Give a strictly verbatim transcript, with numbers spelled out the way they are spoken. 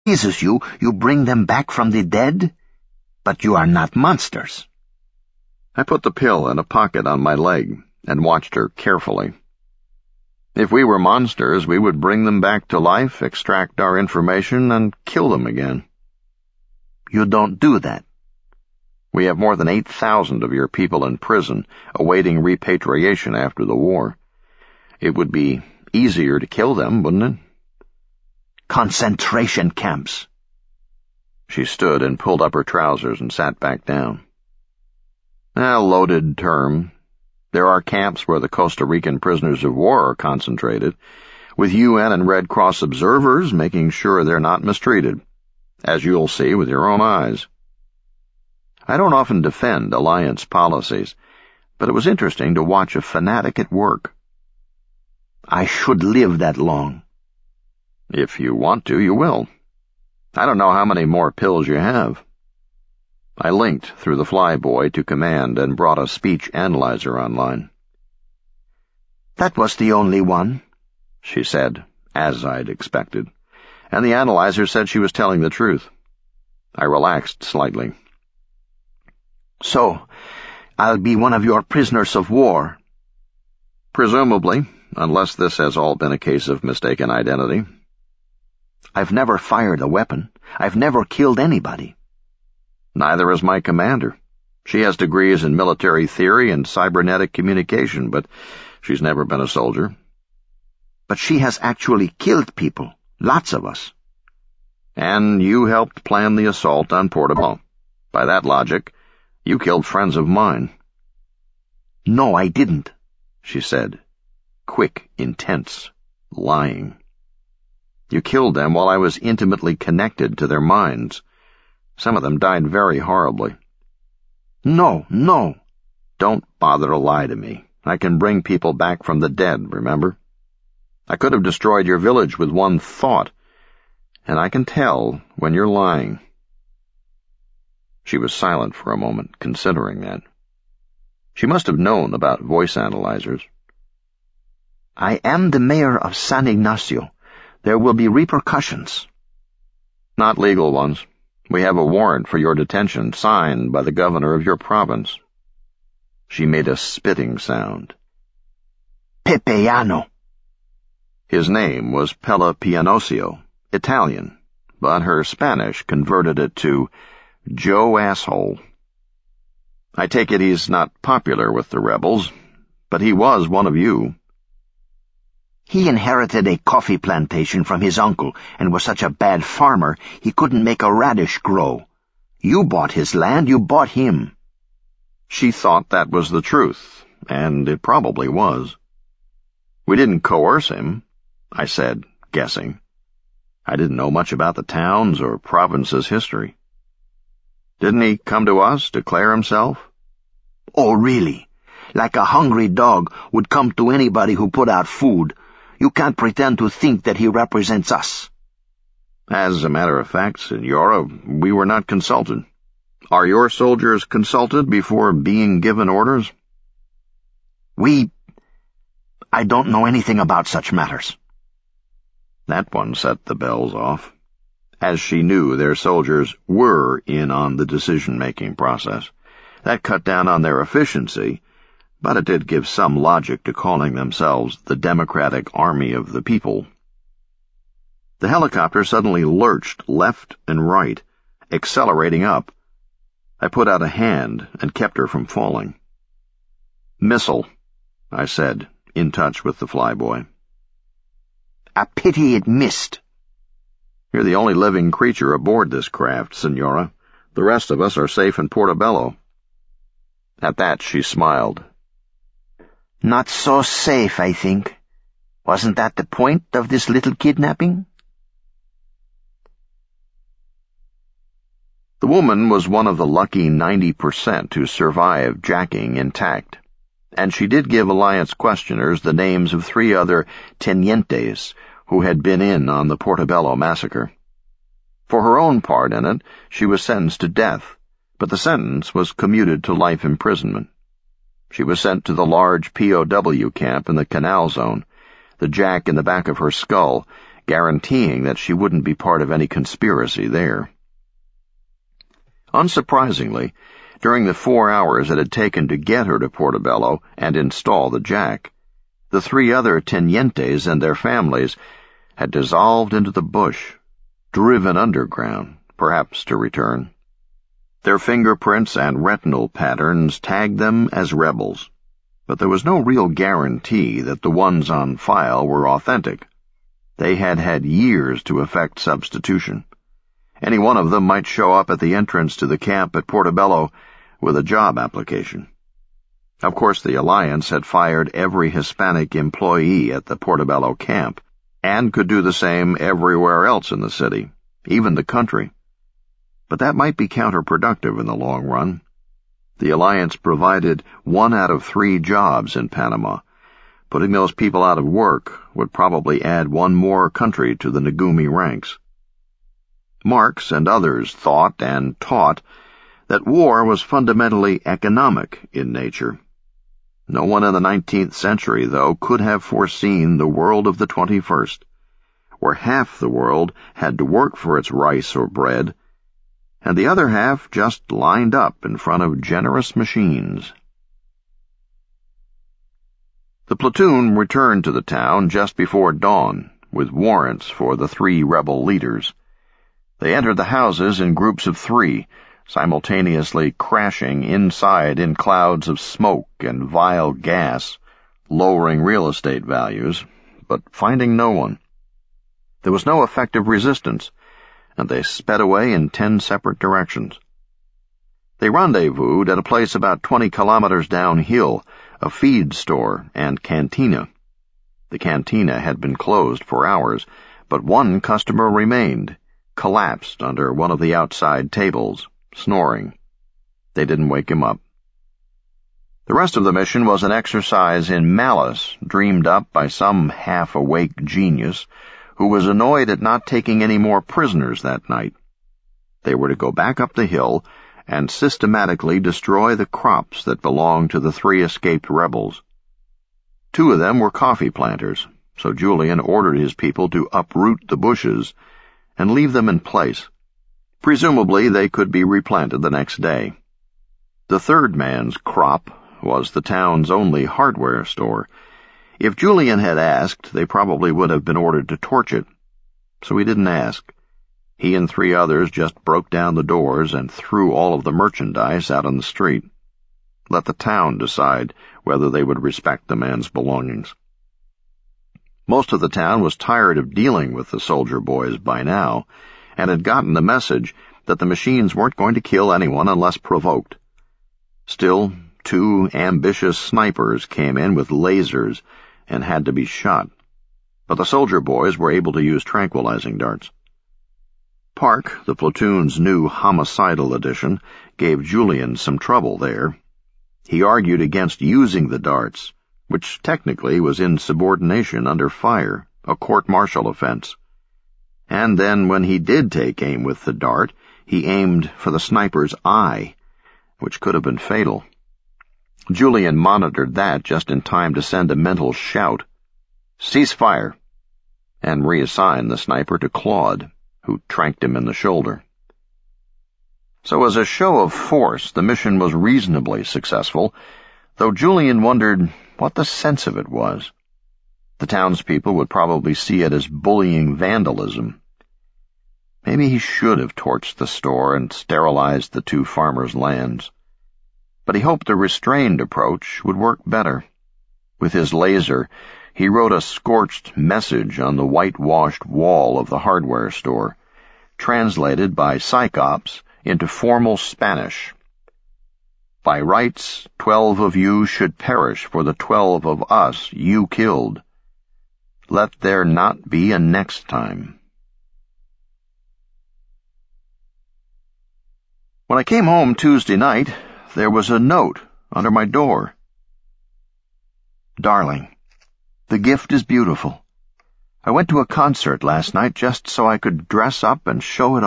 pleases you, you bring them back from the dead? But you are not monsters. I put the pill in a pocket on my leg and watched her carefully. If we were monsters, we would bring them back to life, extract our information, and kill them again. You don't do that. We have more than eight thousand of your people in prison, awaiting repatriation after the war. It would be easier to kill them, wouldn't it? Concentration camps. She stood and pulled up her trousers and sat back down. A loaded term. There are camps where the Costa Rican prisoners of war are concentrated, with U N and Red Cross observers making sure they're not mistreated, as you'll see with your own eyes. I don't often defend Alliance policies, but it was interesting to watch a fanatic at work. I should live that long. If you want to, you will. I don't know how many more pills you have. I linked through the flyboy to command and brought a speech analyzer online. That was the only one, she said, as I'd expected, and the analyzer said she was telling the truth. I relaxed slightly. So, I'll be one of your prisoners of war. Presumably, unless this has all been a case of mistaken identity. I've never fired a weapon. I've never killed anybody. Neither has my commander. She has degrees in military theory and cybernetic communication, but she's never been a soldier. But she has actually killed people, lots of us. And you helped plan the assault on Portobello. By that logic, you killed friends of mine. No, I didn't, she said, quick, intense, lying. You killed them while I was intimately connected to their minds. Some of them died very horribly. No, no. Don't bother to lie to me. I can bring people back from the dead, remember? I could have destroyed your village with one thought, and I can tell when you're lying. She was silent for a moment, considering that. She must have known about voice analyzers. I am the mayor of San Ignacio. There will be repercussions. Not legal ones. We have a warrant for your detention signed by the governor of your province. She made a spitting sound. Pepeano. His name was Pella Pianosio, Italian, but her Spanish converted it to Joe Asshole. I take it he's not popular with the rebels, but he was one of you. He inherited a coffee plantation from his uncle and was such a bad farmer he couldn't make a radish grow. You bought his land, you bought him. She thought that was the truth, and it probably was. We didn't coerce him, I said, guessing. I didn't know much about the town's or province's history. Didn't he come to us, declare himself? Oh, really? Like a hungry dog would come to anybody who put out food. You can't pretend to think that he represents us. As a matter of fact, Senora, we were not consulted. Are your soldiers consulted before being given orders? We... I don't know anything about such matters. That one set the bells off, as she knew their soldiers were in on the decision-making process. That cut down on their efficiency, but it did give some logic to calling themselves the Democratic Army of the People. The helicopter suddenly lurched left and right, accelerating up. I put out a hand and kept her from falling. Missile, I said, in touch with the flyboy. A pity it missed. You're the only living creature aboard this craft, Senora. The rest of us are safe in Portobello. At that she smiled. Not so safe, I think. Wasn't that the point of this little kidnapping? The woman was one of the lucky ninety percent who survived jacking intact, and she did give Alliance questioners the names of three other tenientes who had been in on the Portobello massacre. For her own part in it, she was sentenced to death, but the sentence was commuted to life imprisonment. She was sent to the large P O W camp in the Canal Zone, the jack in the back of her skull guaranteeing that she wouldn't be part of any conspiracy there. Unsurprisingly, during the four hours it had taken to get her to Portobello and install the jack, the three other tenientes and their families had dissolved into the bush, driven underground, perhaps to return. Their fingerprints and retinal patterns tagged them as rebels, but there was no real guarantee that the ones on file were authentic. They had had years to effect substitution. Any one of them might show up at the entrance to the camp at Portobello with a job application. Of course, the Alliance had fired every Hispanic employee at the Portobello camp, and could do the same everywhere else in the city, even the country. But that might be counterproductive in the long run. The Alliance provided one out of three jobs in Panama. Putting those people out of work would probably add one more country to the Negumi ranks. Marx and others thought and taught that war was fundamentally economic in nature. No one in the nineteenth century, though, could have foreseen the world of the twenty-first, where half the world had to work for its rice or bread, and the other half just lined up in front of generous machines. The platoon returned to the town just before dawn, with warrants for the three rebel leaders. They entered the houses in groups of three, simultaneously crashing inside in clouds of smoke and vile gas, lowering real estate values, but finding no one. There was no effective resistance, and they sped away in ten separate directions. They rendezvoused at a place about twenty kilometers downhill, a feed store and cantina. The cantina had been closed for hours, but one customer remained, collapsed under one of the outside tables, snoring. They didn't wake him up. The rest of the mission was an exercise in malice dreamed up by some half-awake genius who was annoyed at not taking any more prisoners that night. They were to go back up the hill and systematically destroy the crops that belonged to the three escaped rebels. Two of them were coffee planters, so Julian ordered his people to uproot the bushes and leave them in place. Presumably they could be replanted the next day. The third man's crop was the town's only hardware store. If Julian had asked, they probably would have been ordered to torch it. So he didn't ask. He and three others just broke down the doors and threw all of the merchandise out on the street. Let the town decide whether they would respect the man's belongings. Most of the town was tired of dealing with the soldier boys by now, and had gotten the message that the machines weren't going to kill anyone unless provoked. Still, two ambitious snipers came in with lasers and had to be shot, but the soldier boys were able to use tranquilizing darts. Park, the platoon's new homicidal addition, gave Julian some trouble there. He argued against using the darts, which technically was insubordination under fire, a court-martial offense. And then when he did take aim with the dart, he aimed for the sniper's eye, which could have been fatal. Julian monitored that just in time to send a mental shout, "Cease fire!" and reassign the sniper to Claude, who tranked him in the shoulder. So as a show of force, the mission was reasonably successful, though Julian wondered what the sense of it was. The townspeople would probably see it as bullying vandalism. Maybe he should have torched the store and sterilized the two farmers' lands. But he hoped a restrained approach would work better. With his laser, he wrote a scorched message on the whitewashed wall of the hardware store, translated by Psychops into formal Spanish. "By rights, twelve of you should perish for the twelve of us you killed. Let there not be a next time." When I came home Tuesday night, there was a note under my door. "Darling, the gift is beautiful. I went to a concert last night just so I could dress up and show it